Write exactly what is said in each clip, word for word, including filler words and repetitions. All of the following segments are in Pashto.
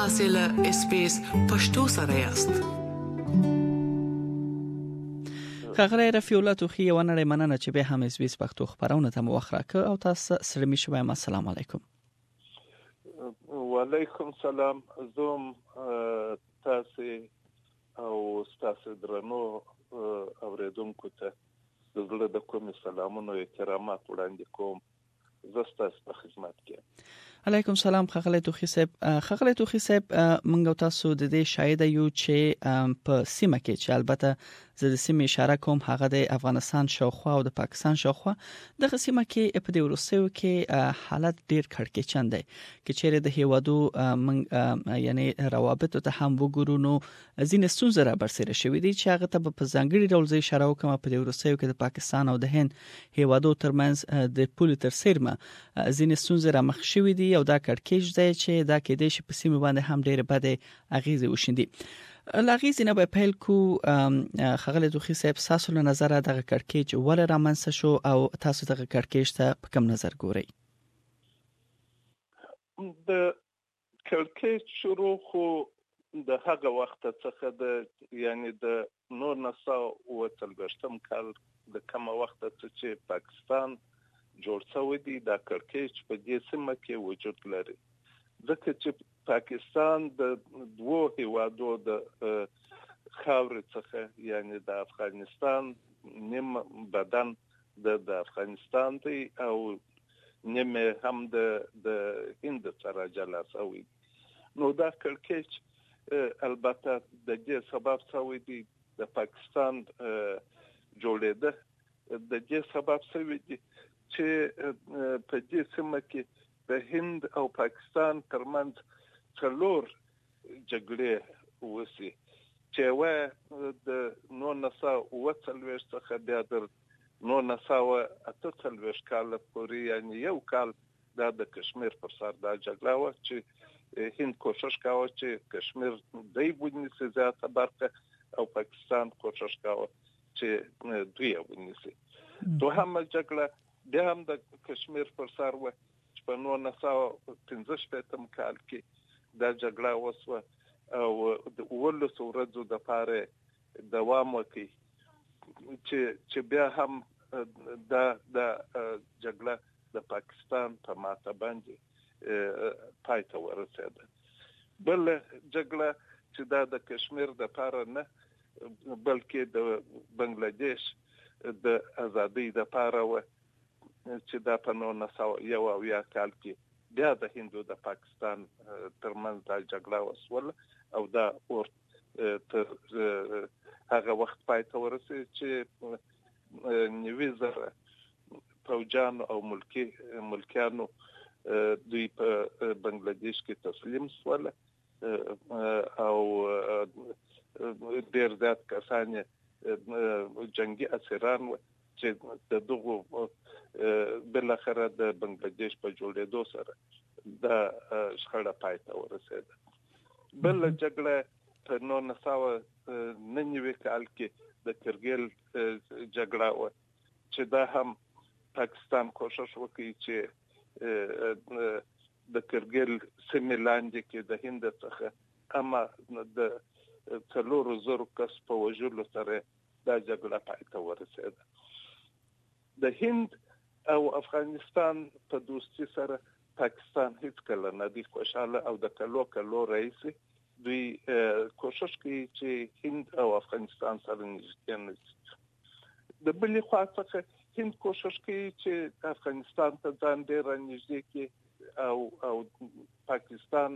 تاسو له اس بي اس پښتو سره یاست. خغره رفیع الله توخی و نړۍ مننه چې به هم اس بي اس پښتو خبرونه ته موخره ک او تاسو سره می شوم. السلام علیکم. وعلیکم سلام. زوم تاسو او تاسو درنو اوریدونکو ته د زړه د کوم سلامونو احترامات وړاندې کوم. زستا په خدمت کې. علیکم سلام خغله توخی صاحب. خغله توخی صاحب منګو تاسو د دې شاهد یو چې په سیمه کې چې البته زه د سیمه اشاره کوم هغه د افغانستان شاوخوا او د پاکستان شاوخوا د سیمه کې په دې ورسېو کې حالت ډیر کړکېچن دی چې چیرې د هیوادو من یعنی روابط ته هم وګورو نو ځینې ستونزې را برسېره شوې دي چې هغه ته په ځانګړي ډول زی اشاره وکم په دې ورسېو کې د پاکستان او د هند هیوادو ترمنځ د پولي تر سیرمه ځینې ستونزې را مخ شوې دي او دا کړکېچ دی چې دا کې د شي په سیمه باندې هم ډېر بده اغیزه وشیندي. لاغیز نه به پیل کو خغله توخی صاحب تاسو له نظر دغه کړکېچ ول را منځ شو او تاسو دغه کړکېچ ته په کوم نظر ګورئ؟ د کړکېچ شروع خو د هغه وخت څخه د یعنی د نور نساء او تلګشتم کال د کوم وخت څخه چې پاکستان جوړ شوی دی دا کړکېچ په دې سیمه کې وجود لري. ځکه چې پاکستان د دوه هیوادو د خاورې څخه یعنی د افغانستان نیم بدن د افغانستان دی او نیم هم د د هند سره جلا شوی. نو دا کړکېچ البته د دې سبب شوی دی د پاکستان جوړېده د دې سبب شوی دی چې په دې سیمه کې د هند او پاکستان ترمنځ څلور جګړې وسی چې و د نو نسا او څلور څخه بیا در نو نسا او اته څلور کال پورې یعنی یو کال د کشمیر پر سر دا جګړه و چې هند کوشش کاوه چې کشمیر دای ونیسي ذاته برخه او پاکستان کوشش کاوه چې دوی ونیسي. دوهمه جګړه بیا هم د کشمیر پر سر و چې په نو نسا پنځه شپږم کال کې دا جګړه وسوه او د ولس ورځو د پاره دوام وکړي چې چې بیا هم دا د جګړه د پاکستان په ماته باندې پای ته ورسېده. بل جګړه چې دا د کشمیر د پاره نه بلکې د بنگلاديش د ازادۍ د پاره و چې دا په نو نسا یو او یا کال کې بیا د هندو د پاکستان ترمنځ دا جګړه وسوله او دا اور تر هغه وخت پای ته ورسېد چې نیوي زره فوجان او ملکی ملکیانو دوی په بنگلاديش کې تسلیم شول او ډېر زیات کسان جنگي اسیران و چې د دغه بل اخره د بنگلاديش په جوړېدو سره دا شخړه پای ته ورسېده. بل جګړه په نو نسا ننوي کال کې د کرګل جګړه و چې دا هم پاکستان کوشش وکړي چې د کرګل سیمې لاندې کې د هند څخه اما د څلورو زرو کس په وژلو سره دا جګړه پای ته ورسېده. د هند او افغانستان په دوستي سره پاکستان هیڅ کله نه دی خوشاله او د کلو کلو رئیس دوی کوشش کوي چې هند او افغانستان سره نږدې نشي. د بلې خوا څخه هند کوشش کوي چې افغانستان ته ځان ډېر نږدې کړي او او پاکستان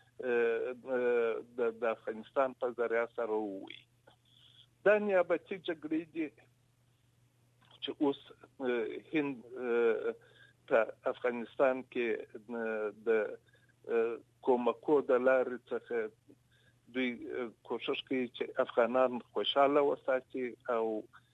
د د افغانستان په ذریعہ سره وي. دا نیابتي جګړې دي چې اوس هند په افغانستان کې د کومکو د لارې څخه دوی کوشش کوي چې افغانان خوشاله وساتي او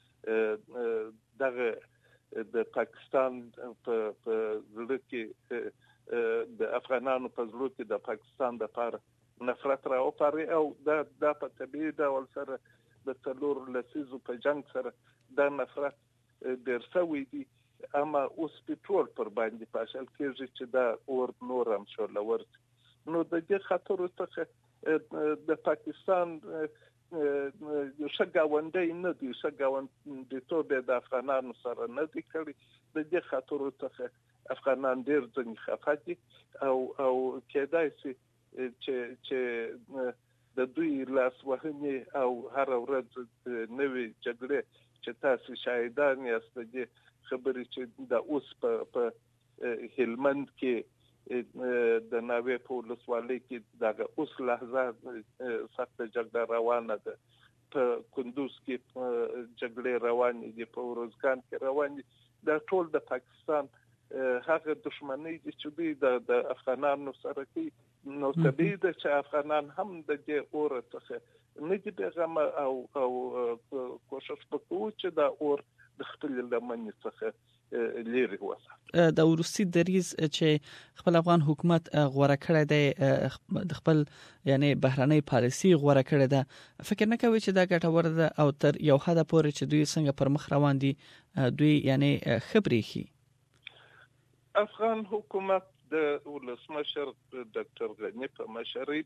دغه د پاکستان په زړه کې د افغانانو په زړه کې د پاکستان د پر نفرت راوپاري او دا د په طبيعي ډول سره د څلور لسیزو په جنگ سره د نفرت ډېر شوی دی اما اوس په ټول پر باندې پاشل کېږي چې دا اور نور هم شو لور نو د دې خطر څخه د پاکستان ښه ګاونډی نه دی، ښه ګاونډیتوب د افغانانو سره نه دی کړی. د دې خطر څخه افغانان ډېر ځنې خفه دي او او کېدای شي چې چې د دوی لاس وهنې او هر ورځ نوې جګړې چې تاسو شاهدان یاست د خبرې چې د اوس په هلمند کې د ناوې په ولسوالۍ کې دغه اوس لحظه سخته جګړه روانه ده، په کندوز کې جګړې روانې دي، په ورزګان کې روانې دي. دا ټول د پاکستان هغه دښمنۍ دي چې دوی د افغانانو سره کوي. نو طبیعي ده چې افغانان هم د دې اور څخه نه دي بېغمه او او کوشش وکړو چې دا اور د خپل لمنې څخه لري وسه. د وروستي دریځ چې خپل افغان حکومت غوړه کړی دی، د خپل یعنی بهرنۍ پالیسي غوړه کړی ده، فکر نه کوي چې دا ګټور ده او تر یو حد پورې چې دوی څنګه پر مخ روان دي دوی یعنی خبري خي؟ افغان حکومت د ولسمشر ډاکټر غنی په مشرۍ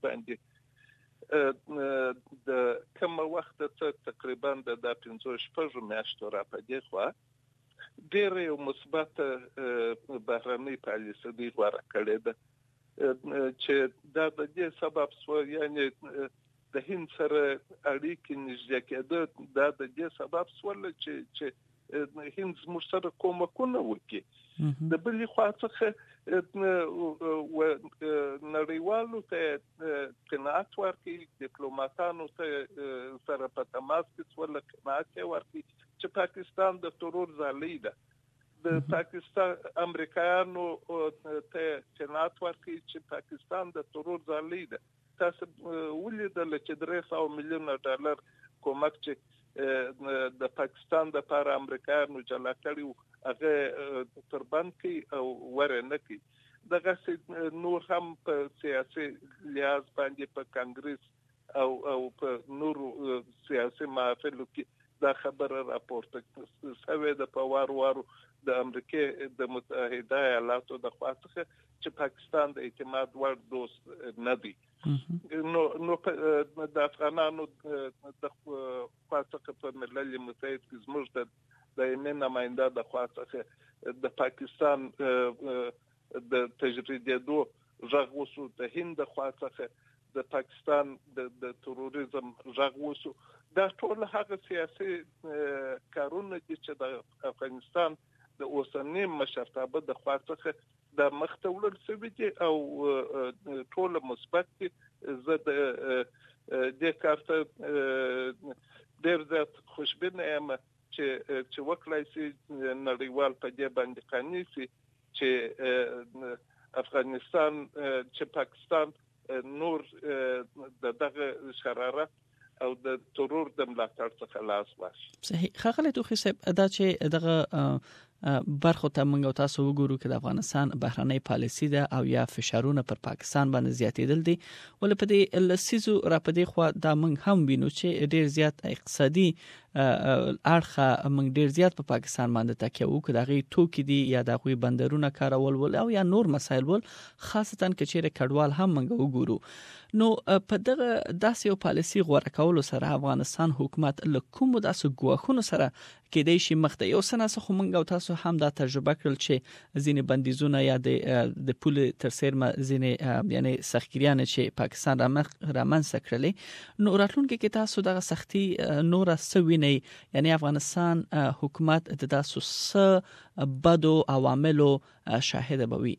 باندې د کوم وخت څخه تقریبا د پنځه شپږ میاشتو را پدې خو ډېر یو مثبت بهرنۍ پالیسي دی غوړه کړې ده چې دا د دې سبب سو یعنی د هند سره اړیکې نږدې کېده. دا د دې سبب سو چې چې هند زموږ سره کومکونه وکړي. د بلې خوا څخه نړیوالو ته قناعت ورکړي، ډیپلوماټانو ته سره په تماس کې سول قناعت ورکړي چې پاکستان د ترور ځالی ده. د پاکستان امریکایانو ته قناعت ورکړي چې پاکستان د ترور ځالی ده. تاسو ولیدل چې درې سوه میلیونه ډالر کومک چې د پاکستان د لپاره امریکایانو جلا کړي هغه تر بند کوي او ورنه کوي. دغه نور هم په سیاسي لحاظ باندې په کانګرس او او په نور سیاسي محافلو کې دا خبره راپورته شوې ده په وار وارو د امریکای د متحده ایالاتو د خوا څخه چې پاکستان د اعتماد وړ دوست نه دی. نو نو د افغانانو د خوا څخه په ملل متحد کې زموږ د دایمي نماینده د خوا څخه د پاکستان د تجربېدو غږ وسو، د هند د خوا څخه د پاکستان د تروریزم غږ وسو. دا ټول هغه سیاسي کارونه دي چې د افغانستان د اوسنۍ مشرتابه د خوا څخه د مخته وړل شوي دي او ټول مثبت دي. زه د دې کار ته ډېر زیات خوشبینه یم چې چې وکړای شي نړیوال په دې باندې قانع شي چې افغانستان چې پاکستان نور د دغه شرارت او د ترور د ملاتړ څخه لاس واخلي. صحیح. خغله توخی صاحب دا چې دغه برخو ته موږ تاسو وګورو چې د افغانستان بهرنۍ پالیسي ده او یا فشارونه پر پاکستان باندې زیاتېدل دي، ول په دې لسیزو را پدې خو دا موږ هم وینو چې ډېر زیات اقتصادي اړخه موږ ډېر زیات په پاکستان باندې تکیه وکړو، دغه توکي دي یا دغه بندرونه کارول ول او یا نور مسایل ول، خاصتا کچېره کډوال هم موږ وګورو. نو په دغه داسې یو پالیسي غوړه کولو سره افغانستان حکومت له کوم داسې ګواښونو سره کېدای شي مخ ته یو سناسه خو موږ او تاسو هم دا تجربه کړل چې ځینې بندیزونه یا د د پول تر سیرمه ځینې یعنی سختګیریان چې پاکستان رامنځته کړلې. نو راتلونکي کې تاسو دغه سختي نور سوینه یعنی افغانستان حکومت د تاسو س بدو عواملو شاهد بوي.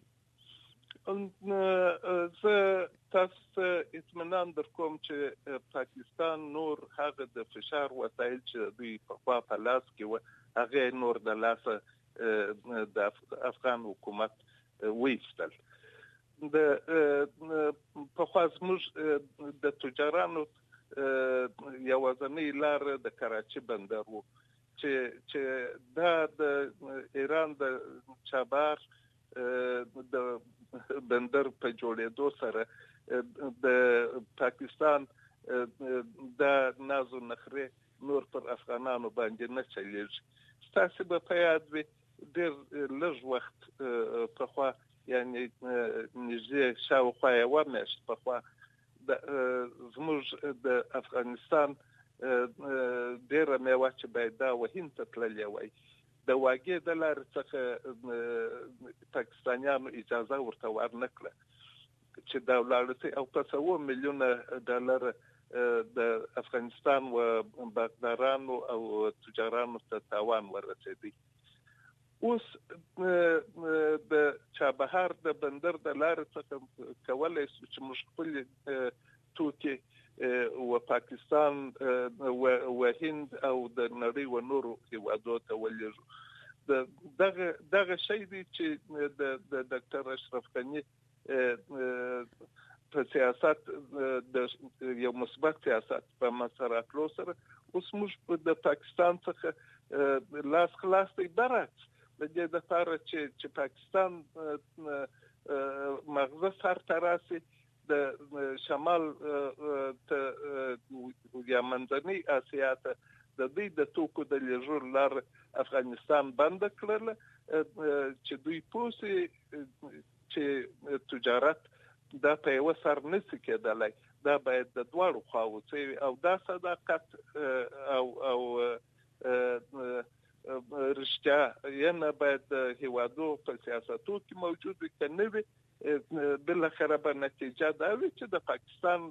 زه تاسو اطمینان در کوم چې پاکستان نور هغه د فشار وسایل چې دوی په خوا په لاس کې و هغه نور د لاس د افغان حکومت ویستل. د په خوا زموږ د تجارانو یوازنۍ لار د کراچي بندر وو چې چې دا د ایران د چابهار د بندر په جوړېدو سره د پاکستان د نازو نخره نور پر افغانانو باندې نه چلیږي. تاسو به په یاد وي ډېر لږ وخت په خوا یعنی نږدې شاوخوا یوه میاشت پخوا زموږ د افغانستان ډېره میوه چې باید دا وهند ته تللې وای د واګې د لارې څخه پاکستانیانو اجازه ورته ورنه کړه چې دا ولاړ او په څو میلیونه ډالر د افغانستان و بانکدارانو او تجارانو ته تاوان ورسېدی. اوس د چابهار د بندر د لارې څخه کولای شو چې موږ خپل توکي و پاکستان و هند او د نړۍ و نورو هیوادو ته ولېږو. دغه دغه شی دی چې د ډاکټر اشرف غني په سیاست د یو مثبت سیاست په مسراتلو سره اوس موږ د پاکستان څخه لاس خلاص دی برعکس د دې لپاره چې چې پاکستان مغزه سر ته راسي د شمال ته یا منځنۍ اسیا ته د دې د توکو د لیږلو لار افغانستان بند کړل چې دوی پوسي چې تجارت دا په یو سر نشي کېدلای دا باید د دواړو خواو چې او دا صداقت او او رښتیا یې باید هیوادو په سیاستو کې موجود وي کنه وي بل خره به نتیجه دا وي چې د پاکستان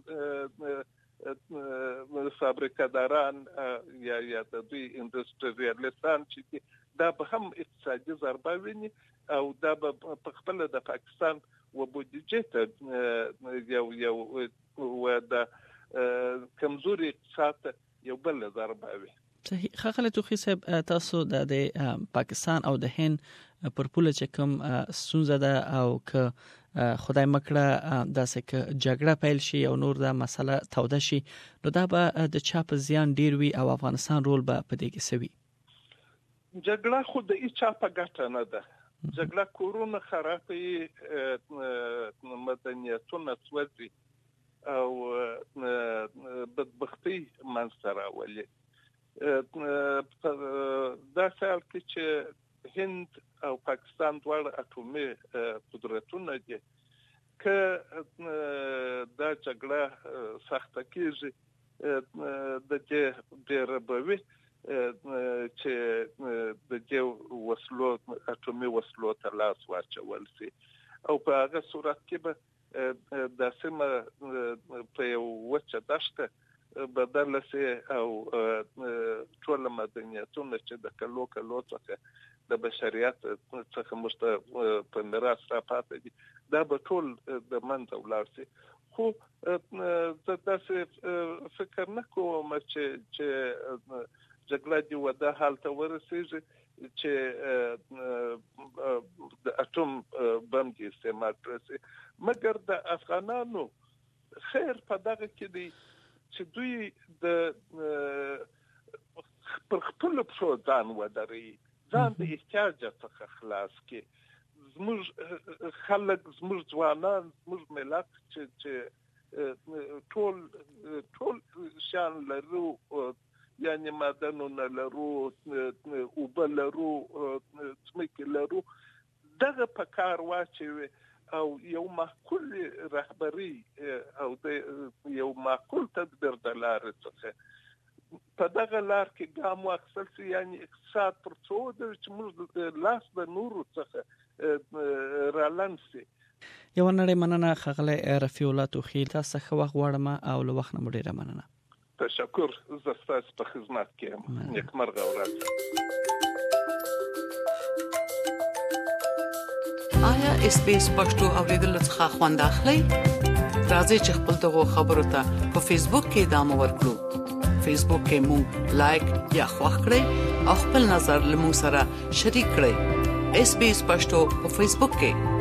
فابریکاداران یا یا د دوی انډستریالیستان چې دا به هم اقتصادي ضربه ویني او دا به په خپل د پاکستان و بودجه ته یو یو و د کمزوري اقتصاد یو بل ضربه وي. صحیح. خغله توخی صاحب تاسو د پاکستان او د هند پر پوله چې کوم سونزه ده او که خدای مکړه داسې که جګړه پیل شي او نور دا مسله توده شي نو دا به د چا په زیان ډیر وي او افغانستان رول به په دې کې سوي. جګړه خو د هیچا په ګټه نه ده. جګړه کورونه خرابوي مدنیتونه سوځي او بدبختي منځته راولي. دا خیال کې چې هند او پاکستان دواړه اټومي قدرتونه دي که دا جګړه سخته کېږي د دې ډېره به وي چې د دې وسلو اټومي وسلو ته لاس واچول شي او په هغه صورت کې به د سیمه په یو وچه دښته بدل شي او ټول مدنیتونه چې د کلو کلو څخه د بشریت څخه مشته په میراث را پاتې دي دا به ټول د منځه ولاړ شي. خو زه داسې فکر نه کوم چې چې جګړه دې ودا حال ته ورسېږي چې د اټوم بم کې استعمال کړي مګر د افغانانو خیر په دغه کې دی چې دوی د پر خپل پښو ځان ودري ځان د احتیاج څخه خلاص کړي. زموږ خلک زموږ ځوانان زموږ ملت چې ټول ټول شان لرو یعنی معدنونه لرو اوبه لرو ځمکې لرو دغه په کار واچوي او یو معقول رهبري او د یو معقول تدبیر د لارې څخه په دغه لار کې ګام واخیستل شي یعنی اقتصاد پر څو د چې موږ لاس د نورو څخه رالند شي. یو نړۍ مننه خغله رفیع الله توخی تاسو ښه وخت غواړم او له وخت نه ډیره مننه. تشکر زه ستاسو په خدمت کې یم. نیکمرغه ورځ. آیا اس پی اس پښتو اوریدل څخه خوند اخلي؟ راځئ چې خپل دغه خبرو ته په فیسبوک کې دامو ورکړو. فیسبوک کې مونږ لایک یا خوښ کړئ او خپل نظر له مونږ سره شریک کړئ. اس پی اس پښتو په فیسبوک کې